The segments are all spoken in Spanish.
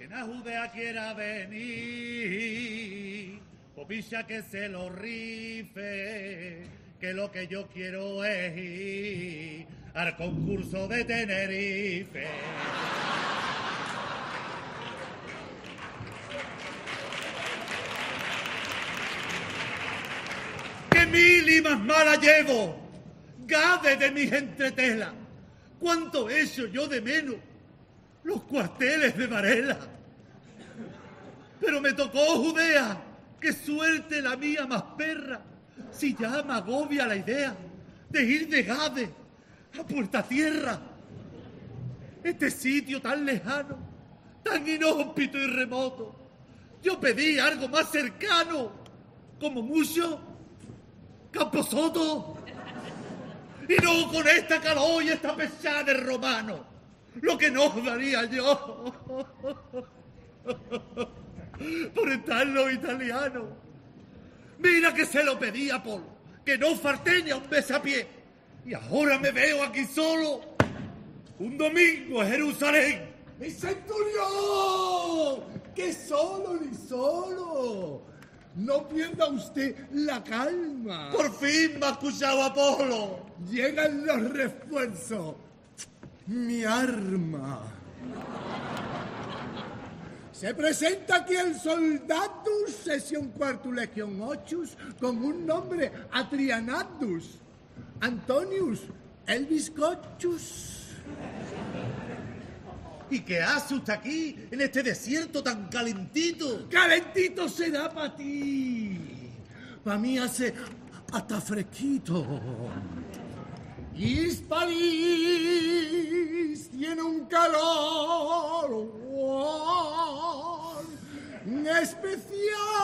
Quien a Judea quiera venir, copicha que se lo rife, que lo que yo quiero es ir al concurso de Tenerife. ¡Qué mil y más mala llevo! ¡Gade de mis entretelas! ¡Cuánto echo yo de menos! Los cuarteles de Varela. Pero me tocó Judea. ¡Qué suerte la mía más perra! Si ya me agobia la idea de ir de Gade a Puerta Tierra. Este sitio tan lejano, tan inhóspito y remoto. Yo pedí algo más cercano, como mucho Camposoto. Y no con esta calor y esta pesada de romano. Lo que no daría yo por estar en los italianos. Mira que se lo pedí a Polo, que no falté ni a un besapié. Y ahora me veo aquí solo, un domingo en Jerusalén. ¡Mi centurión! ¡Que solo ni solo! No pierda usted la calma. Por fin me ha escuchado Apolo. Llegan los refuerzos. Mi arma. Se presenta aquí el Soldatus, sesión cuarto, legión 8, con un nombre Atrianatus, Antonius, el bizcochus. ¿Y qué hace usted aquí, en este desierto tan calentito? Calentito será para ti. Para mí hace hasta fresquito. Hispalis tiene un calor especial.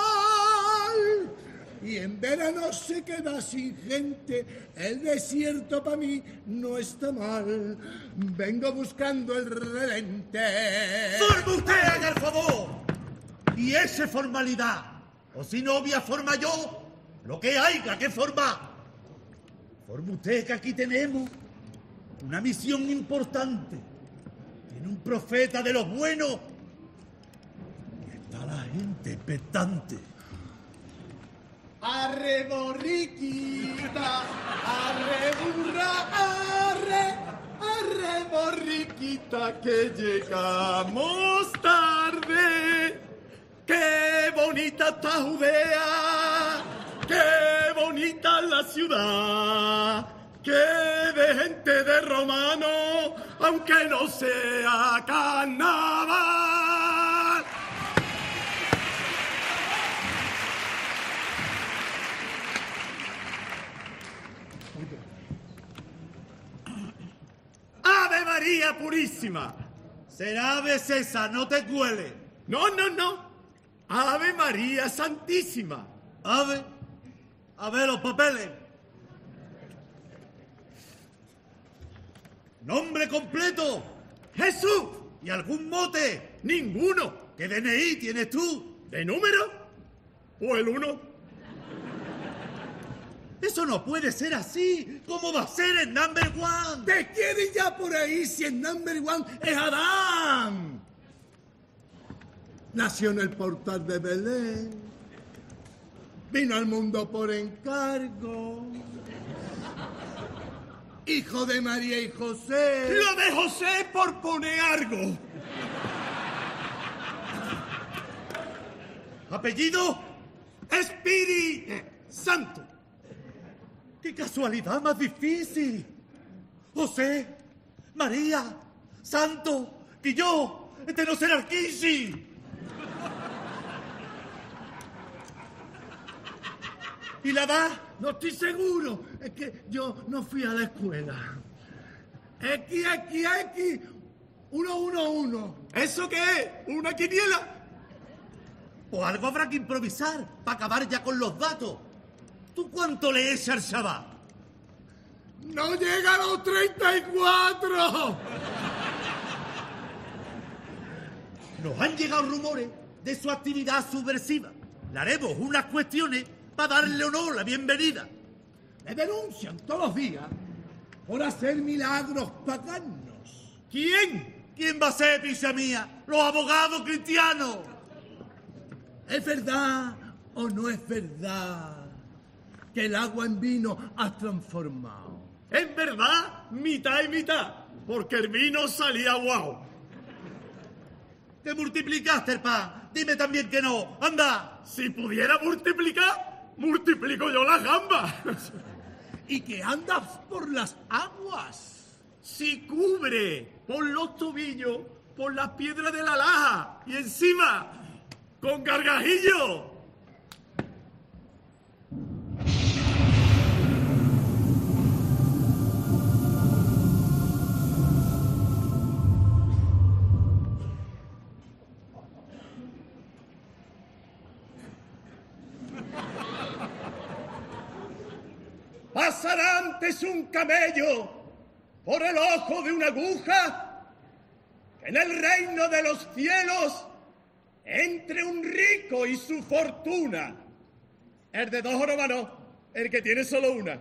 Y en verano se queda sin gente. El desierto para mí no está mal. Vengo buscando el relente. ¡Forma usted, haga el favor! Y ese formalidad. O si novia forma yo, lo que haya que formar. Forma usted que aquí tenemos una misión importante. Tiene un profeta de los buenos. Y está la gente expectante. Arre borriquita, arre burra, arre borriquita, que llegamos tarde. ¡Qué bonita está Judea! ¡Qué bonita la ciudad! ¡Qué de gente de romano, aunque no sea carnaval! ¡Ave María Purísima! Será ave César, no te cuele. No. ¡Ave María Santísima! Ave, a ver los papeles. Nombre completo. ¡Jesús! ¿Y algún mote? ¡Ninguno! ¿Qué DNI tienes tú? ¿De número? ¿O el 1? Eso no puede ser así. ¿Cómo va a ser el number one? ¿Te quieres ya por ahí si el number one es Adán? Nació en el portal de Belén. Vino al mundo por encargo. Hijo de María y José. Lo de José por poner algo. ¿Apellido? Espíritu Santo. ¡Qué casualidad más difícil! José, María, Santo, que yo, este no será el Kishi. ¿Y la edad? No estoy seguro. Es que yo no fui a la escuela. X, 111. ¿Eso qué es? ¿Una quiniela? O algo habrá que improvisar para acabar ya con los datos. ¿Tú cuánto le echas al Shabbat? ¡No llega a los 34! Nos han llegado rumores de su actividad subversiva. Le haremos unas cuestiones para darle o no la bienvenida. Me denuncian todos los días por hacer milagros paganos. ¿Quién? ¿Quién va a ser picha mía? ¿Los abogados cristianos? ¿Es verdad o no es verdad que el agua en vino has transformado? En verdad, mitad y mitad, porque el vino salía guau. ¿Te multiplicaste el pan? Dime también que no. ¡Anda! Si pudiera multiplicar, multiplico yo las gambas. Y que andas por las aguas. Si cubre por los tobillos, por las piedras de la laja y encima con gargajillo. ¿Pasará antes un camello por el ojo de una aguja que en el reino de los cielos entre un rico y su fortuna? El de 2 jorobas no, el que tiene solo una.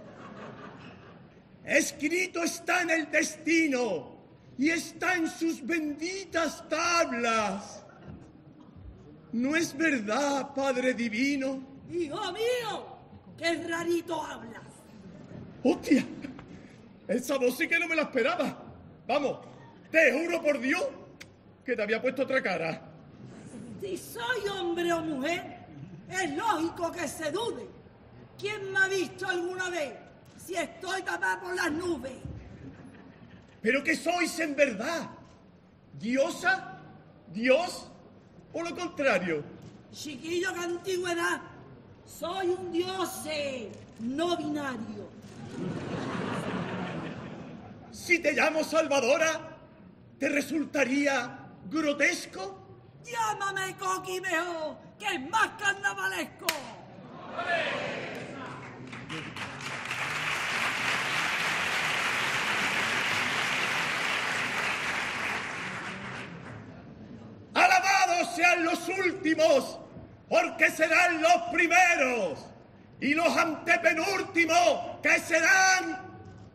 Escrito está en el destino y está en sus benditas tablas. ¿No es verdad, Padre Divino? ¡Hijo mío! ¡Qué rarito hablas! ¡Hostia! Esa voz sí que no me la esperaba. Vamos, te juro por Dios que te había puesto otra cara. Si soy hombre o mujer, es lógico que se dude. ¿Quién me ha visto alguna vez si estoy tapada por las nubes? ¿Pero qué sois en verdad? ¿Diosa? ¿Dios? ¿O lo contrario? Chiquillo, que antigüedad. Soy un dios no binario. Si te llamo Salvadora, ¿te resultaría grotesco? Llámame Coqui mejor, que es más carnavalesco. ¡Alabados sean los últimos, porque serán los primeros! Y los antepenúltimos, que serán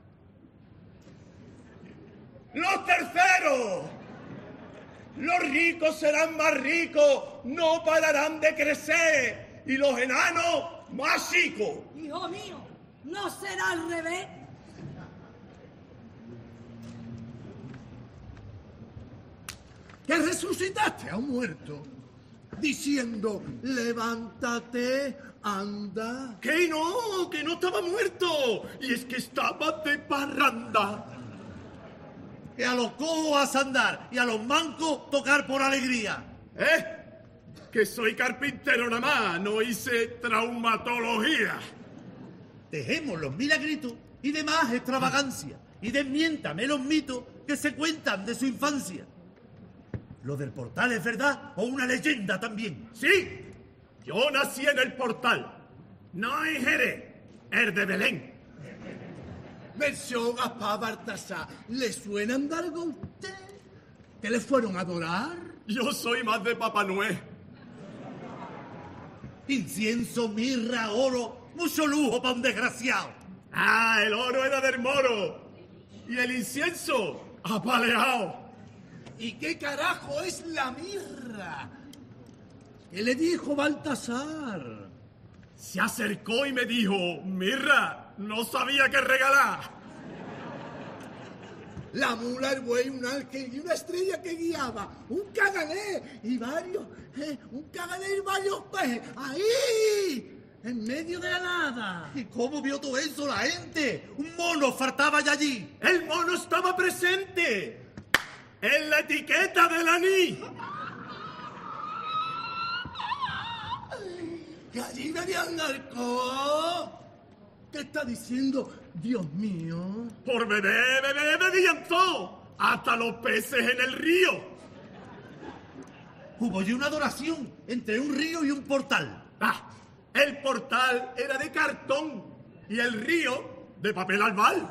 los terceros. Los ricos serán más ricos, no pararán de crecer. Y los enanos más chicos. Hijo mío, ¿no será al revés? Que resucitaste a un muerto, diciendo, levántate, anda. Que no estaba muerto. Y es que estaba de parranda. Que a los cojos haz andar y a los mancos tocar por alegría. Que soy carpintero nada más, no hice traumatología. Dejemos los milagritos y demás extravagancia y desmiéntame los mitos que se cuentan de su infancia. ¿Lo del portal es verdad o una leyenda también? Sí, yo nací en el portal, no en Jerez, el de Belén. Versión Gaspar Baltasar, ¿le suena andar a usted? ¿Que le fueron a adorar? Yo soy más de Papá Noel. Incienso, mirra, oro, mucho lujo para un desgraciado. Ah, el oro era del moro y el incienso apaleado. ¿Y qué carajo es la mirra? ¿Qué le dijo Baltasar? Se acercó y me dijo, mirra, no sabía qué regalar. La mula, el buey, un ángel y una estrella que guiaba, un cagané y varios peces, ahí, en medio de la nada. ¿Y cómo vio todo eso la gente? Un mono faltaba ya allí. El mono estaba presente en la etiqueta del anís. Que allí bebían alcohol. ¿Qué está diciendo, Dios mío? Por beber, bebían todo, hasta los peces en el río. Hubo allí una adoración entre un río y un portal. El portal era de cartón y el río de papel albal.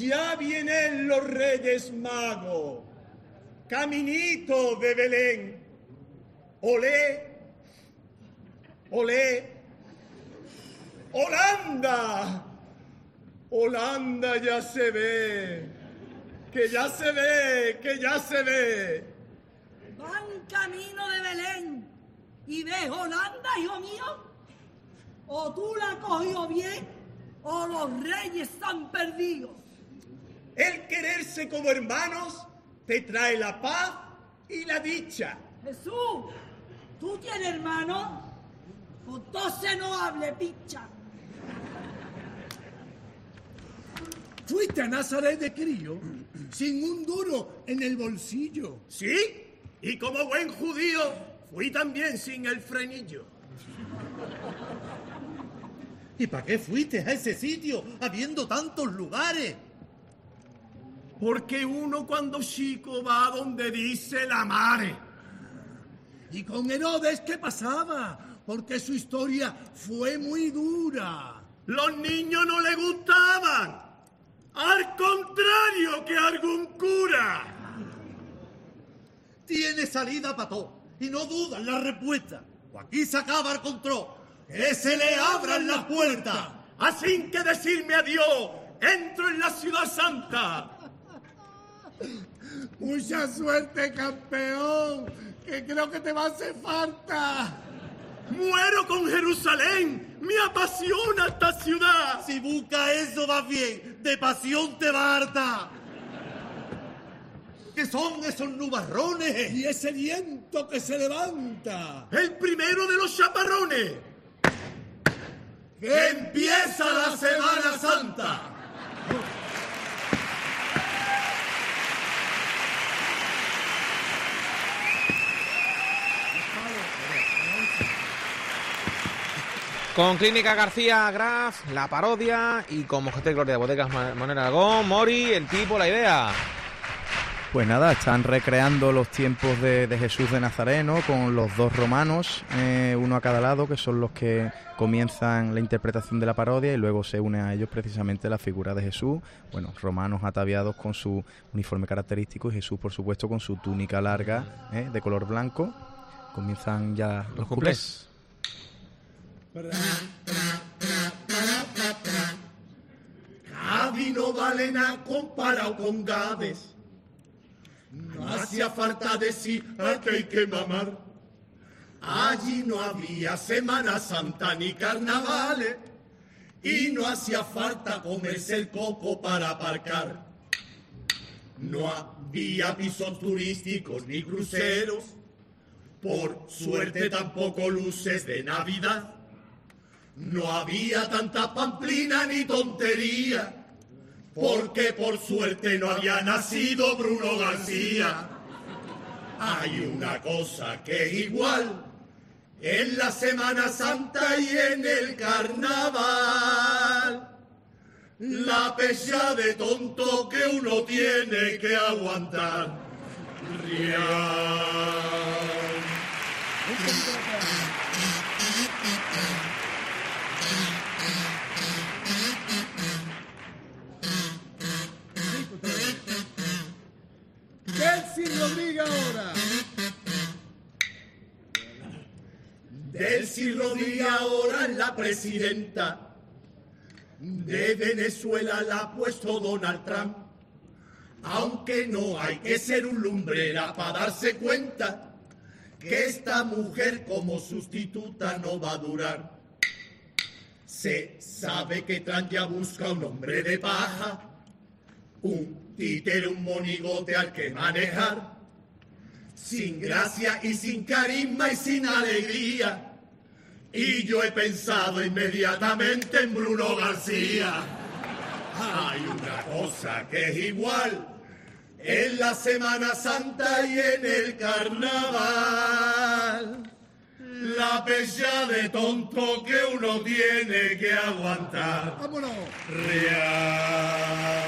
Ya vienen los Reyes Magos, caminito de Belén. Olé, olé, Holanda. Holanda ya se ve, que ya se ve, que ya se ve. Van camino de Belén y ves Holanda, hijo mío. O tú la has cogido bien o los reyes están perdidos. El quererse como hermanos te trae la paz y la dicha. Jesús, ¿tú tienes hermano? Entonces no hable, picha. Fuiste a Nazaret de crío sin un duro en el bolsillo. ¿Sí? Y como buen judío, fui también sin el frenillo. ¿Y para qué fuiste a ese sitio, habiendo tantos lugares? Porque uno cuando chico va donde dice la mare. ¿Y con Herodes qué pasaba? Porque su historia fue muy dura. Los niños no le gustaban. Al contrario que algún cura. Tiene salida para todo y no duda en la respuesta. O aquí se acaba el control. ¡Que se le abran las puertas! Así que decirme adiós, entro en la ciudad santa. Mucha suerte, campeón, que creo que te va a hacer falta. Muero con Jerusalén, me apasiona esta ciudad. Si busca eso va bien, de pasión te va a hartar. ¿Qué son esos nubarrones? Y ese viento que se levanta. El primero de los chaparrones. ¡Que empieza la Semana Santa! Con Clínica García Graf, la parodia, y con Mojete y Gloria de Bodegas Manuel Aragón, Mori, el tipo, la idea. Pues nada, están recreando los tiempos de Jesús de Nazaret, ¿no? Con los dos romanos, uno a cada lado, que son los que comienzan la interpretación de la parodia, y luego se une a ellos precisamente la figura de Jesús, bueno, romanos ataviados con su uniforme característico y Jesús, por supuesto, con su túnica larga, de color blanco. Comienzan ya los cuplés. Cádiz no vale nada comparado con Gades. No hacía falta decir que hay que mamar. Allí no había Semana Santa ni carnavales y no hacía falta comerse el coco para aparcar. No había pisos turísticos ni cruceros. Por suerte tampoco luces de Navidad. No había tanta pamplina ni tontería. Porque por suerte no había nacido Bruno García. Hay una cosa que es igual en la Semana Santa y en el Carnaval. La pesa de tonto que uno tiene que aguantar. Real. Delcy Rodríguez ahora. Delcy Rodríguez ahora es la presidenta. De Venezuela la ha puesto Donald Trump. Aunque no hay que ser un lumbrera para darse cuenta que esta mujer como sustituta no va a durar. Se sabe que Trump ya busca un hombre de paja, un títere, un monigote al que manejar, sin gracia y sin carisma y sin alegría. Y yo he pensado inmediatamente en Bruno García. Hay una cosa que es igual en la Semana Santa y en el Carnaval. La pesa de tonto que uno tiene que aguantar. ¡Vámonos! Real.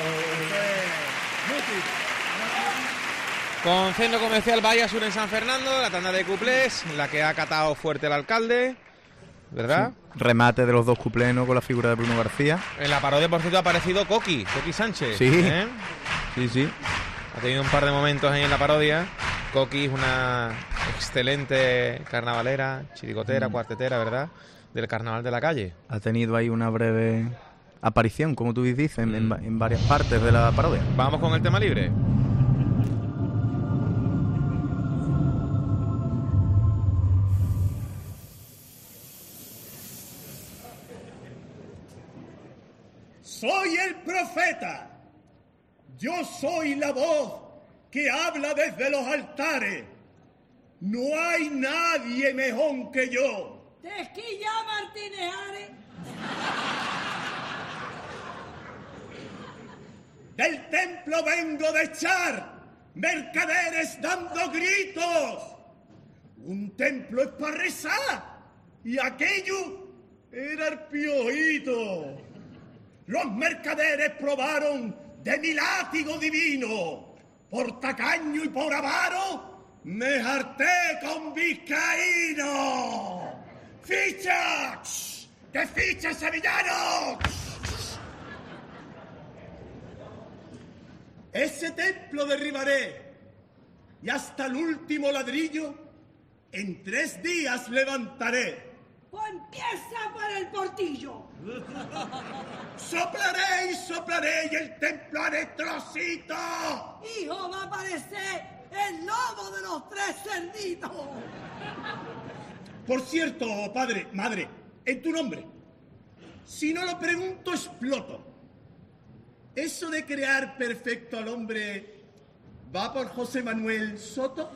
Con Centro Comercial Bahía Sur en San Fernando, la tanda de cuplés, la que ha catado fuerte el alcalde. ¿verdad? Sí. Remate de los dos cuplenos con la figura de Bruno García. En la parodia, por cierto, ha aparecido Coqui Sánchez. Sí. ¿eh? Sí. Ha tenido un par de momentos ahí en la parodia. Coqui es una excelente carnavalera, chirigotera, cuartetera, ¿verdad? Del carnaval de la calle. Ha tenido ahí una breve aparición, como tú dices, en varias partes de la parodia. Vamos con el tema libre. Soy el profeta. Yo soy la voz que habla desde los altares. No hay nadie mejor que yo. Tesquilla Martínez Ares. Del templo vengo de echar mercaderes dando gritos. Un templo es para rezar y aquello era el piojito. Los mercaderes probaron de mi látigo divino. Por tacaño y por avaro me harté con vizcaíno. ¡Ficha! ¡Que ficha, sevillano! Ese templo derribaré y hasta el último ladrillo en 3 días levantaré. Pues empieza por el portillo. Soplaré y soplaré y el templo haré trocito. Hijo, va a aparecer el lobo de los 3 cerditos. Por cierto, padre, madre, en tu nombre, si no lo pregunto, exploto. ¿Eso de crear perfecto al hombre va por José Manuel Soto?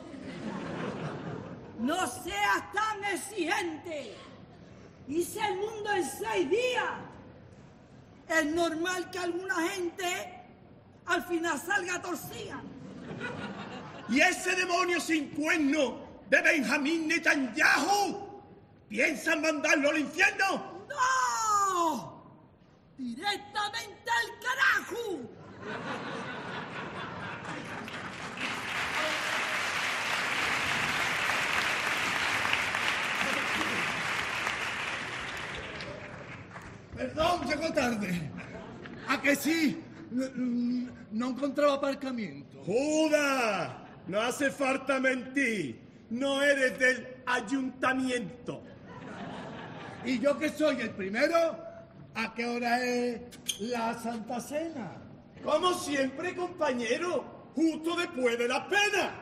No seas tan exigente. Hice el mundo en 6 días. Es normal que alguna gente al final salga torcida. ¿Y ese demonio sin cuerno de Benjamín Netanyahu piensan mandarlo al infierno? ¡No! ¡Directamente al carajo! Perdón, llegó tarde. ¿A que sí? No encontraba aparcamiento. ¡Judas! No hace falta mentir. No eres del ayuntamiento. ¿Y yo que soy el primero? ¿A qué hora es la Santa Cena? Como siempre, compañero, justo después de la pena.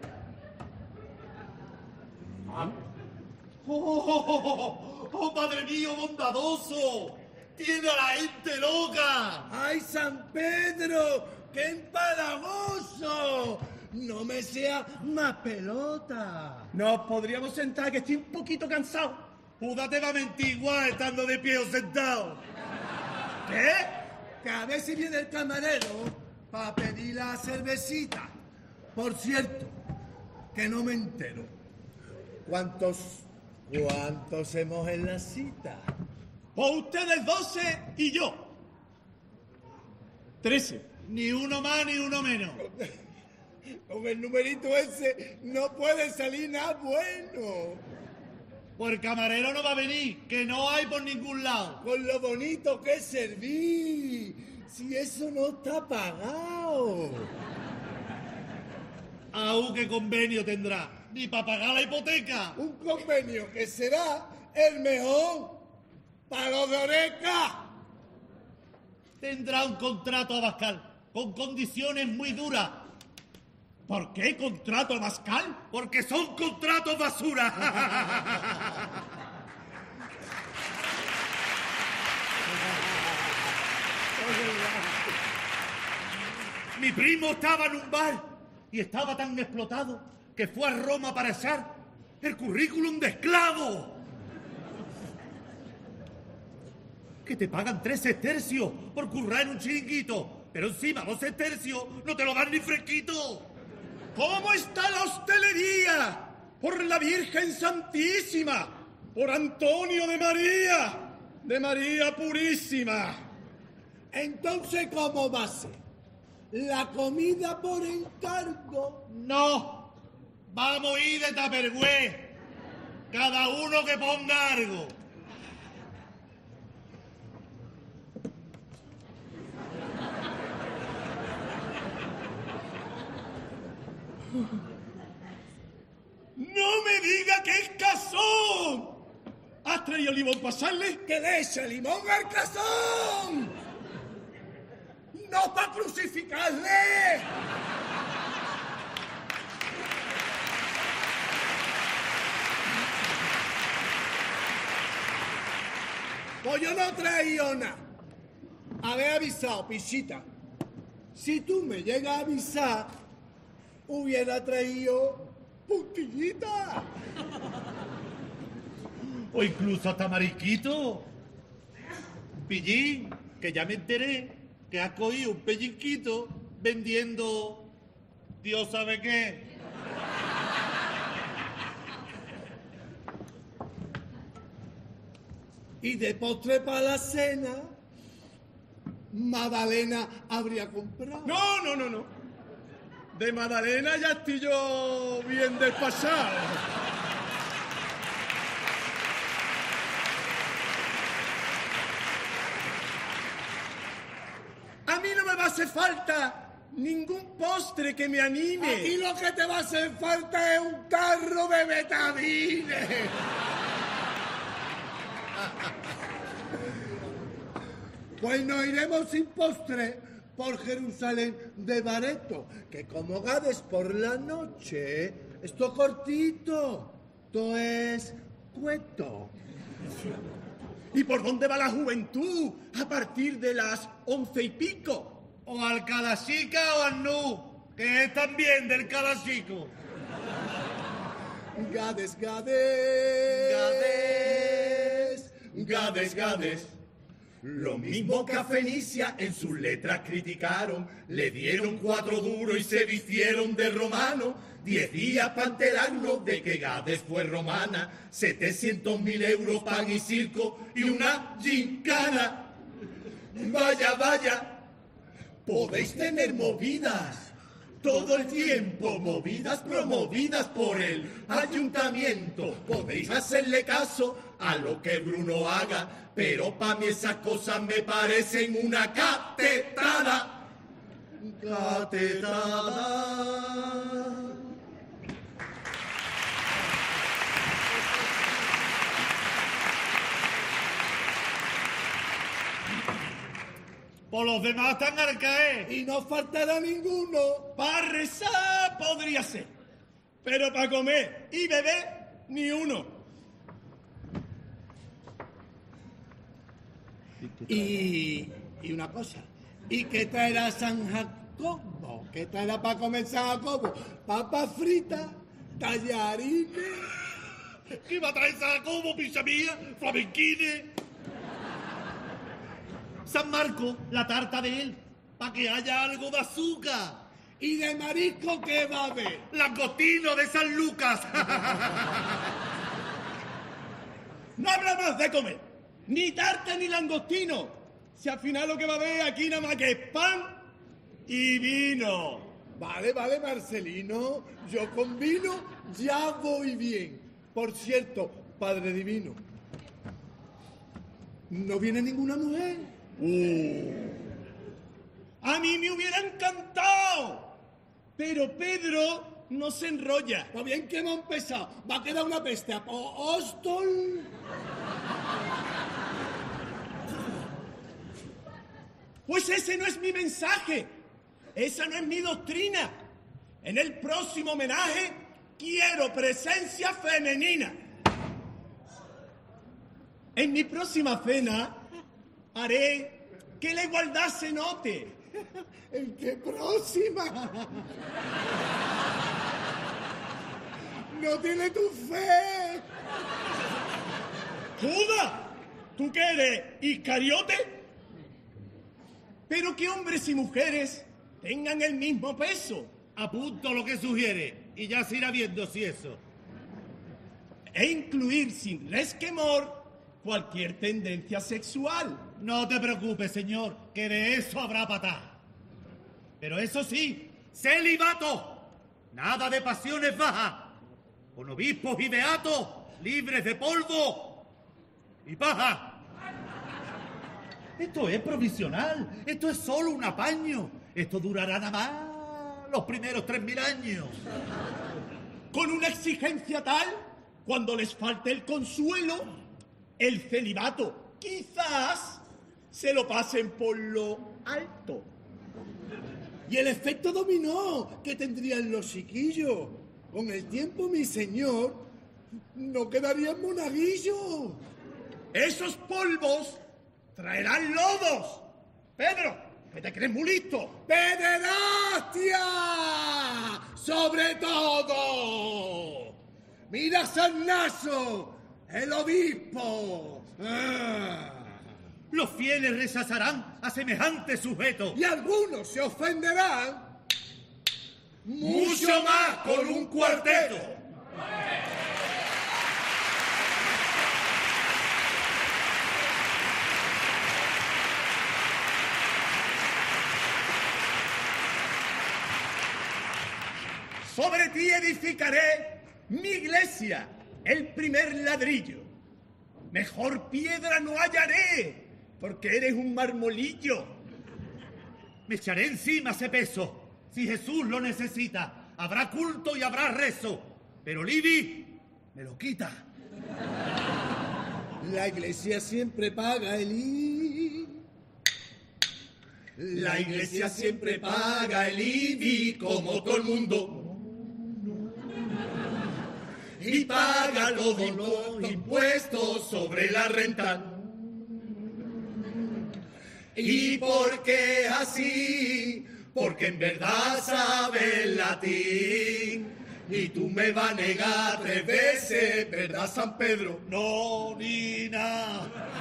¡Oh, padre mío bondadoso! ¡Tiene a la gente loca! ¡Ay, San Pedro! ¡Qué empalagoso! No me sea más pelota. Nos podríamos sentar, que estoy un poquito cansado. Judas te va a mentir igual estando de pie o sentado. ¿Qué? Que a ver si viene el camarero para pedir la cervecita. Por cierto, que no me entero. ¿Cuántos hemos en la cita? Pues ustedes 12 y yo. 13. Ni uno más ni uno menos. Con el numerito ese no puede salir nada bueno. Pues el camarero no va a venir, que no hay por ningún lado. Con lo bonito que serví. Si eso no está pagado. Aún qué convenio tendrá, ni para pagar la hipoteca. Un convenio que será el mejor para los de Oreca. Tendrá un contrato Abascal con condiciones muy duras. ¿Por qué contrato Abascal? Porque son contratos basura. Mi primo estaba en un bar y estaba tan explotado que fue a Roma para echar el currículum de esclavo. Que te pagan 3 sestercios por currar en un chiringuito, pero encima 2 sestercios no te lo dan ni fresquito. ¿Cómo está la hostelería? Por la Virgen Santísima, por Antonio de María Purísima. Entonces, ¿cómo va a ser? ¿La comida por encargo? No, vamos a ir de Tupperware. Cada uno que ponga algo. ¡No me diga que es cazón! ¿Has traído limón para pasarle? ¡Que le eche limón al cazón! ¡No para crucificarle! Pues yo no traigo nada. Haber avisado, pichita. Si tú me llegas a avisar, hubiera traído puntillita. O incluso hasta marisquito. Pillín, que ya me enteré que has cogido un pellizquito vendiendo Dios sabe qué. Y de postre para la cena, Madalena habría comprado. No. De Madalena ya estoy yo bien despachado. A mí no me va a hacer falta ningún postre que me anime. Aquí lo que te va a hacer falta es un tarro de betadine. Pues nos iremos sin postre por Jerusalén de Bareto, que como gades por la noche, esto cortito, esto es cueto. ¿Y por dónde va la juventud a partir de las 11 y pico? O al Cadachica o al Nu, que es también del Cadachico. Gades. Lo mismo que a Fenicia en sus letras criticaron, le dieron 4 duros y se vistieron de romano. 10 días para enterarnos de que Gades fue romana, 700.000 euros pan y circo y una gincana. Vaya, podéis tener movidas todo el tiempo, movidas promovidas por el ayuntamiento. Podéis hacerle caso a lo que Bruno haga, pero para mí esas cosas me parecen una catetada. Por los demás están al caer. Y no faltará ninguno. Para rezar podría ser, pero para comer y beber ni uno. Y una cosa, ¿y qué traerá San Jacobo? ¿Qué traerá para comer San Jacobo? Papas fritas, tallarines. ¿Qué va a traer San Jacobo, picha mía? Flamenquines. San Marco, la tarta de él, para que haya algo de azúcar. ¿Y de marisco qué va a haber? Langostino de San Lucas. No habrá más de comer, ni tarta ni langostino. Si al final lo que va a haber aquí nada más que es pan y vino. Vale, Marcelino. Yo con vino ya voy bien. Por cierto, Padre Divino, ¿no viene ninguna mujer? A mí me hubiera encantado, pero Pedro no se enrolla. Pues bien que hemos empezado. Va a quedar una peste apóstol. Pues ese no es mi mensaje, esa no es mi doctrina. En el próximo homenaje quiero presencia femenina. En mi próxima cena haré que la igualdad se note. ¿En qué próxima? No tiene tu fe. ¡Judas! ¿Tú qué eres, Iscariote? Pero que hombres y mujeres tengan el mismo peso. Apunto lo que sugiere y ya se irá viendo si eso. E incluir sin resquemor cualquier tendencia sexual. No te preocupes, señor, que de eso habrá patada. Pero eso sí, celibato. Nada de pasiones bajas. Con obispos y beatos, libres de polvo y paja. Esto es provisional. Esto es solo un apaño. Esto durará nada más los primeros 3000 años. Con una exigencia tal, cuando les falte el consuelo, el celibato quizás se lo pasen por lo alto. Y el efecto dominó que tendrían los chiquillos. Con el tiempo, mi señor, no quedarían monaguillos. Esos polvos traerán lodos. Pedro, que te crees muy listo. ¡Pederastia! ¡¡Sobre todo! ¡Mira San Naso, el obispo! ¡Ah! Los fieles rechazarán a semejante sujeto. Y algunos se ofenderán Mucho más con un cuarteto. Sobre ti edificaré mi iglesia, el primer ladrillo. Mejor piedra no hallaré, porque eres un marmolillo. Me echaré encima ese peso. Si Jesús lo necesita, habrá culto y habrá rezo. Pero Libby me lo quita. La iglesia siempre paga el IBI. La iglesia siempre paga el IBI como todo el mundo. Y paga los impuestos sobre la renta. ¿Y por qué así? Porque en verdad sabe el latín. Y tú me vas a negar 3 veces, ¿verdad, San Pedro? No, Nina.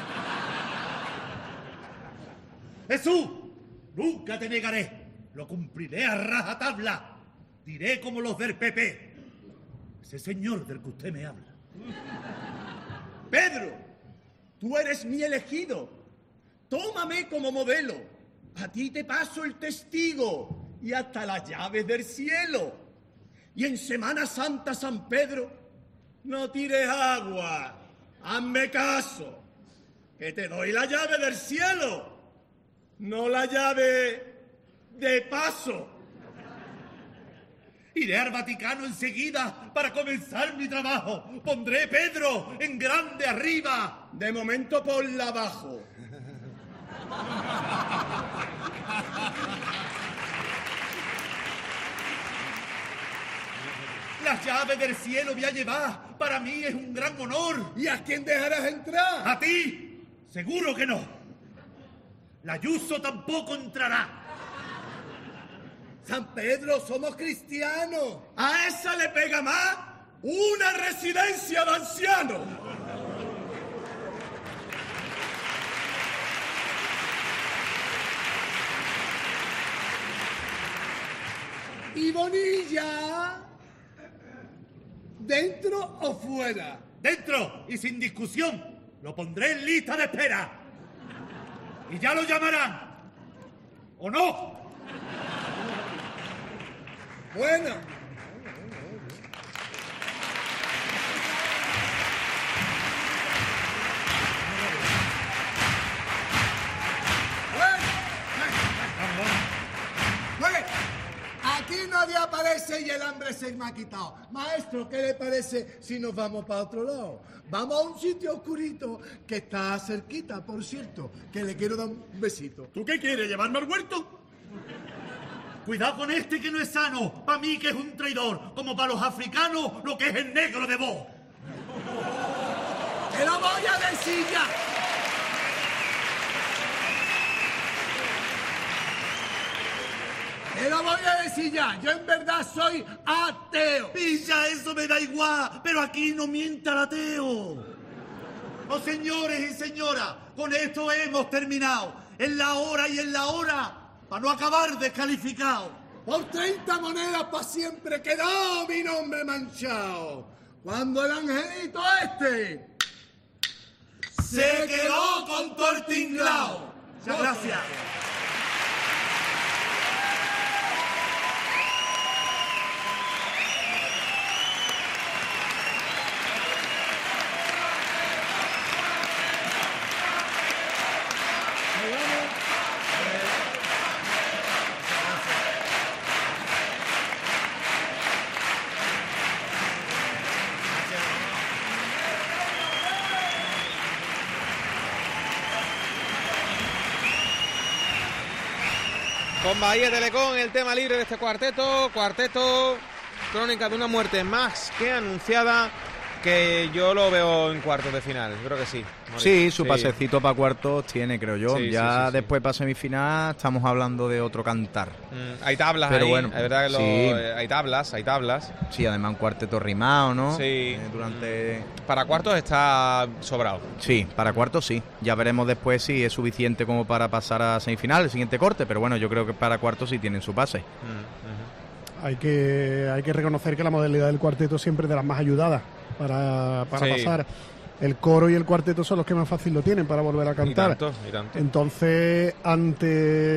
Jesús, nunca te negaré. Lo cumpliré a rajatabla. Diré como los del PP. Ese señor del que usted me habla. Pedro, tú eres mi elegido. Tómame como modelo. A ti te paso el testigo y hasta las llaves del cielo. Y en Semana Santa, San Pedro, no tires agua. Hazme caso, que te doy la llave del cielo, no la llave de paso. Iré al Vaticano enseguida para comenzar mi trabajo. Pondré Pedro en grande arriba. De momento ponla abajo. Las llaves del cielo voy a llevar. Para mí es un gran honor. ¿Y a quién dejarás entrar? ¿A ti? Seguro que no. La Ayuso tampoco entrará. San Pedro, somos cristianos. A esa le pega más una residencia de ancianos. ¿Y Bonilla? ¿Dentro o fuera? Dentro y sin discusión. Lo pondré en lista de espera. Y ya lo llamarán. ¿O no? Bueno. Aquí nadie aparece y el hambre se me ha quitado. Maestro, ¿qué le parece si nos vamos para otro lado? Vamos a un sitio oscurito que está cerquita, por cierto, que le quiero dar un besito. ¿Tú qué quieres, llevarme al huerto? Cuidado con este que no es sano. Para mí que es un traidor. Como para los africanos lo que es el negro de vos. ¡Te lo voy a decir ya! Te lo voy a decir ya. Yo en verdad soy ateo. Pilla, eso me da igual. Pero aquí no mienta el ateo. Oh, señores y señoras, con esto hemos terminado. En la hora y en la hora. Para no acabar descalificado. Por 30 monedas para siempre quedó mi nombre manchado. Cuando el angelito este se quedó con tortinglao. Muchas gracias. Con Bahía Telecom, el tema libre de este cuarteto. Cuarteto, crónica de una muerte más que anunciada, que yo lo veo en cuartos de final. Creo que sí. Sí, su pasecito para cuartos tiene, creo yo. Sí, ya sí. después para semifinal estamos hablando de otro cantar. Hay tablas, pero ahí. Bueno, es verdad que sí. Hay tablas. Sí, además un cuarteto rimado, ¿no? Sí. Durante... Para cuartos está sobrado. Sí, para cuartos sí. Ya veremos después si es suficiente como para pasar a semifinal, el siguiente corte, pero bueno, yo creo que para cuartos sí tienen su pase. Hay que reconocer que la modalidad del cuarteto siempre es de las más ayudadas para pasar. El coro y el cuarteto son los que más fácil lo tienen para volver a cantar. Y tanto. Entonces, ante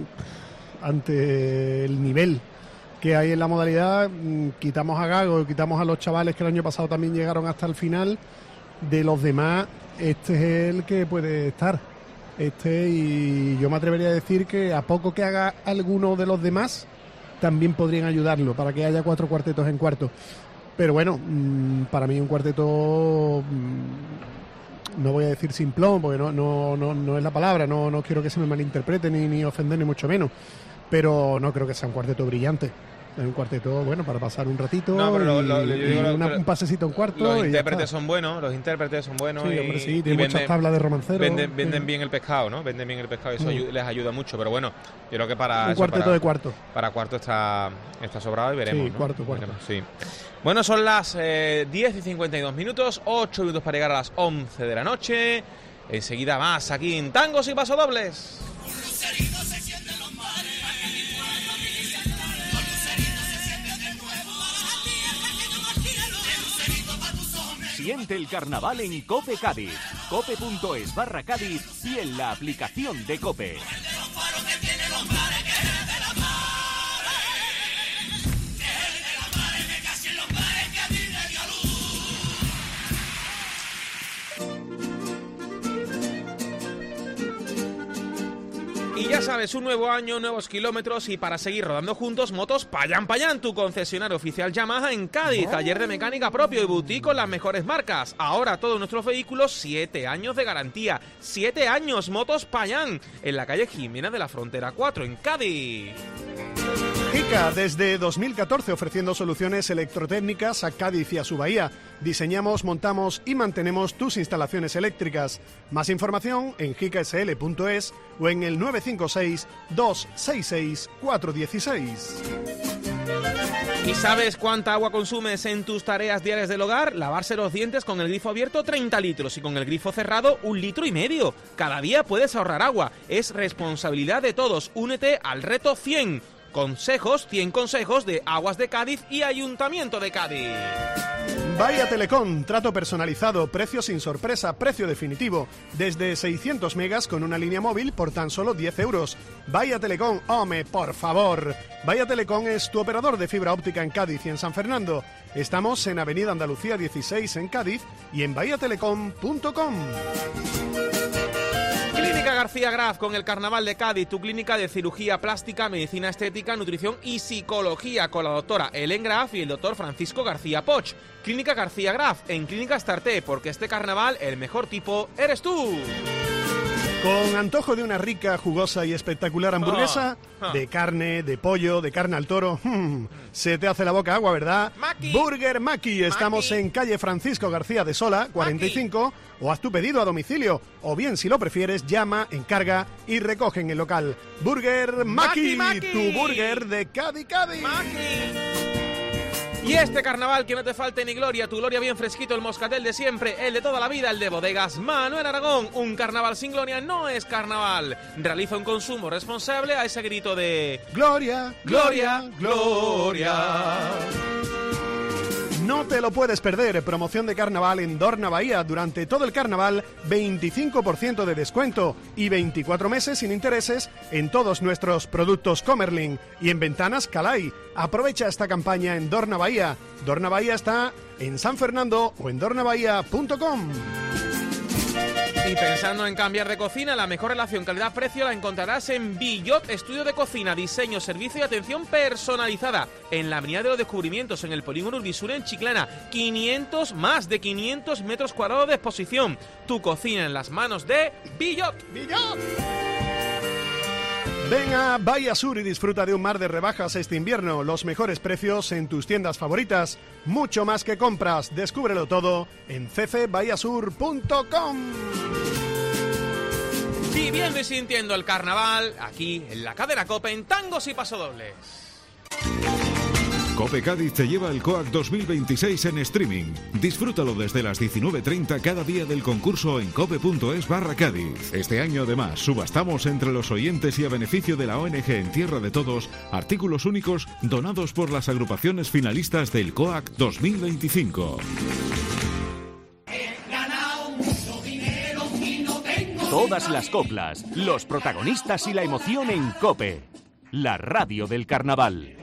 el nivel que hay en la modalidad, quitamos a Gago, quitamos a los chavales que el año pasado también llegaron hasta el final. De los demás, este es el que puede estar. Y yo me atrevería a decir que a poco que haga alguno de los demás, también podrían ayudarlo para que haya 4 cuartetos en cuarto. Pero bueno, para mí un cuarteto, no voy a decir simplón, porque no es la palabra, no quiero que se me malinterprete ni ofender ni mucho menos, pero no creo que sea un cuarteto brillante. Es un cuarteto, bueno, para pasar un ratito, un pasecito en cuarto. Los intérpretes son buenos, Sí, hombre, sí, tiene muchas tablas de romancero. Venden bien el pescado, ¿no? Venden bien el pescado y eso les ayuda mucho. Pero bueno, yo creo que para... Un cuarteto de cuarto. Para cuarto está sobrado y veremos, Sí, ¿no? cuarto. Veremos, sí. Bueno, son las 10 y 52 minutos, 8 minutos para llegar a las 11 de la noche. Enseguida más aquí en Tangos y Pasodobles. Siente el carnaval en Cope Cádiz, cope.es/Cádiz y en la aplicación de Cope. Y ya sabes, un nuevo año, nuevos kilómetros y para seguir rodando juntos, Motos Payán Payán, tu concesionario oficial Yamaha en Cádiz, taller de mecánica propio y boutique con las mejores marcas. Ahora todos nuestros vehículos, 7 años de garantía. 7 años, Motos Payán, en la calle Jimena de la Frontera 4, en Cádiz. JICA, desde 2014 ofreciendo soluciones electrotécnicas a Cádiz y a su bahía. Diseñamos, montamos y mantenemos tus instalaciones eléctricas. Más información en jicasl.es o en el 956-266-416. ¿Y sabes cuánta agua consumes en tus tareas diarias del hogar? Lavarse los dientes con el grifo abierto 30 litros y con el grifo cerrado 1,5 litros. Cada día puedes ahorrar agua. Es responsabilidad de todos. Únete al reto 100. 100 consejos de Aguas de Cádiz y Ayuntamiento de Cádiz. Bahía Telecom, trato personalizado, precio sin sorpresa, precio definitivo. Desde 600 megas con una línea móvil por tan solo 10 euros. Bahía Telecom, ¡home, por favor! Bahía Telecom es tu operador de fibra óptica en Cádiz y en San Fernando. Estamos en Avenida Andalucía 16 en Cádiz y en bahiatelecom.com. Clínica García Graf con el Carnaval de Cádiz, tu clínica de cirugía plástica, medicina estética, nutrición y psicología con la doctora Helen Graf y el doctor Francisco García Poch. Clínica García Graf en Clínica Starté, porque este carnaval el mejor tipo eres tú. Con antojo de una rica, jugosa y espectacular hamburguesa de carne, de pollo, de carne al toro, se te hace la boca agua, ¿verdad? Maki. Burger Maki. Estamos en calle Francisco García de Sola, 45, o haz tu pedido a domicilio, o bien, si lo prefieres, llama, encarga y recoge en el local. Burger Maki, tu burger de Cádiz. Y este carnaval que no te falte ni gloria, tu gloria bien fresquito, el moscatel de siempre, el de toda la vida, el de Bodegas Manuel Aragón. Un carnaval sin gloria no es carnaval. Realiza un consumo responsable a ese grito de Gloria, gloria, gloria. No te lo puedes perder, promoción de carnaval en Dorna Bahía. Durante todo el carnaval, 25% de descuento y 24 meses sin intereses en todos nuestros productos Comerlin y en Ventanas Calai. Aprovecha esta campaña en Dorna Bahía. Dorna Bahía está en San Fernando o en dornabahía.com. Y pensando en cambiar de cocina, la mejor relación calidad-precio la encontrarás en Billot Estudio de Cocina, diseño, servicio y atención personalizada. En la Avenida de los Descubrimientos, en el Polígono Urbisur en Chiclana. Más de 500 metros cuadrados de exposición. Tu cocina en las manos de Billot. Ven a Bahía Sur y disfruta de un mar de rebajas este invierno. Los mejores precios en tus tiendas favoritas. Mucho más que compras. Descúbrelo todo en ccbahiasur.com. Viviendo y sintiendo el carnaval, aquí en la cadena COPE en tangos y pasodobles. COPE Cádiz te lleva el COAC 2026 en streaming. Disfrútalo desde las 19:30 cada día del concurso en cope.es/Cádiz. Este año además subastamos entre los oyentes y a beneficio de la ONG En Tierra de Todos artículos únicos donados por las agrupaciones finalistas del COAC 2025. Todas las coplas, los protagonistas y la emoción en COPE, la radio del carnaval.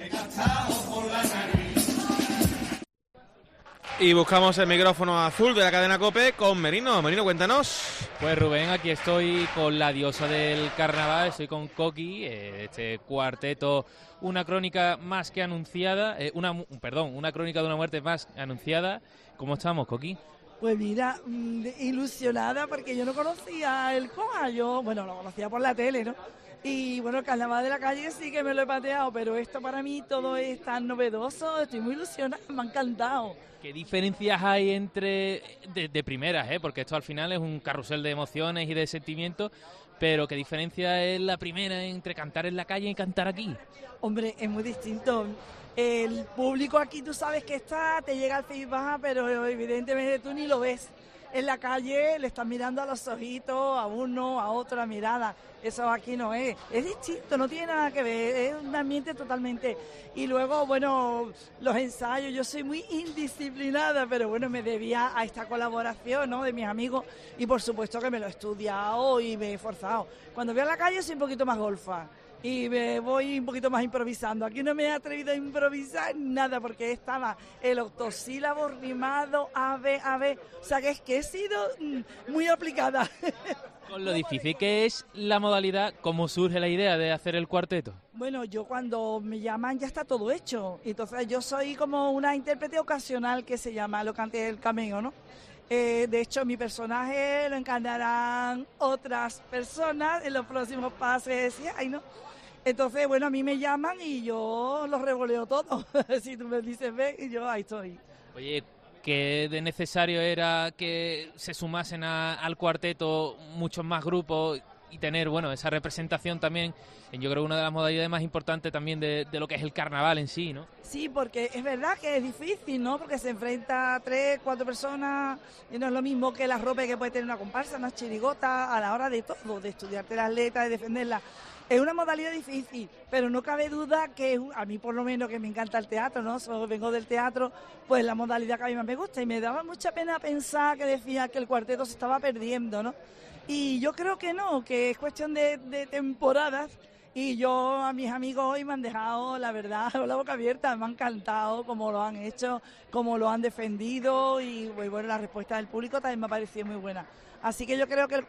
Y buscamos el micrófono azul de la cadena COPE con Merino. Merino, cuéntanos. Pues Rubén, aquí estoy con la diosa del carnaval, estoy con Coqui, este cuarteto, una crónica más que anunciada, una crónica de una muerte más anunciada. ¿Cómo estamos, Coqui? Pues mira, ilusionada porque yo no conocía el COA, lo conocía por la tele, ¿no? Y bueno, el carnaval de la calle sí que me lo he pateado, pero esto para mí todo es tan novedoso, estoy muy ilusionada, me ha encantado. ¿Qué diferencias hay entre, de primeras, porque esto al final es un carrusel de emociones y de sentimientos, pero qué diferencia es la primera entre cantar en la calle y cantar aquí? Hombre, es muy distinto. El público aquí tú sabes que está, te llega el feedback, pero evidentemente tú ni lo ves. En la calle le están mirando a los ojitos, a uno, a otro, la mirada. Eso aquí no es. Es distinto, no tiene nada que ver. Es un ambiente totalmente. Y luego, los ensayos. Yo soy muy indisciplinada, pero me debía a esta colaboración, ¿no?, de mis amigos. Y por supuesto que me lo he estudiado y me he esforzado. Cuando voy a la calle soy un poquito más golfa. Y me voy un poquito más improvisando. Aquí no me he atrevido a improvisar nada porque estaba el octosílabo rimado, ave. O sea que he sido muy aplicada. Con lo difícil que es la modalidad, ¿cómo surge la idea de hacer el cuarteto? Bueno, yo cuando me llaman ya está todo hecho. Entonces yo soy como una intérprete ocasional que se llama, lo canté el cameo, ¿no? De hecho, mi personaje lo encarnarán otras personas en los próximos pases, ¿no? Entonces, a mí me llaman y yo los revoleo todo. Si tú me dices, ven, y yo ahí estoy. Oye, ¿qué de necesario era que se sumasen al cuarteto muchos más grupos y tener, esa representación también? Yo creo que una de las modalidades más importantes también de lo que es el carnaval en sí, ¿no? Sí, porque es verdad que es difícil, ¿no? Porque se enfrenta a 3, 4 personas y no es lo mismo que la ropa que puede tener una comparsa, una chirigota, a la hora de todo, de estudiarte las letras, de defenderlas. Es una modalidad difícil, pero no cabe duda que a mí por lo menos que me encanta el teatro, ¿no? Vengo del teatro, pues la modalidad que a mí más me gusta y me daba mucha pena pensar que decía que el cuarteto se estaba perdiendo, ¿no? Y yo creo que no, que es cuestión de temporadas y yo a mis amigos hoy me han dejado, la verdad, con la boca abierta, me ha encantado cómo lo han hecho, cómo lo han defendido y la respuesta del público también me ha parecido muy buena. Así que yo creo que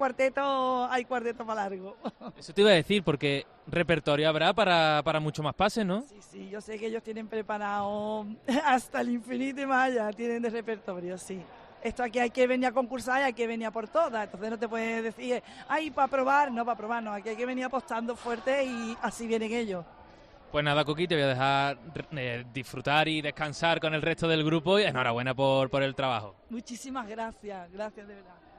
hay cuarteto para largo. Eso te iba a decir, porque repertorio habrá para mucho más pases, ¿no? Sí, yo sé que ellos tienen preparado hasta el infinito y más allá, tienen de repertorio, sí. Esto aquí hay que venir a concursar y hay que venir a por todas, entonces no te puedes decir, para probar, no, aquí hay que venir apostando fuerte y así vienen ellos. Pues nada, Coqui, te voy a dejar disfrutar y descansar con el resto del grupo y enhorabuena por el trabajo. Muchísimas gracias de verdad.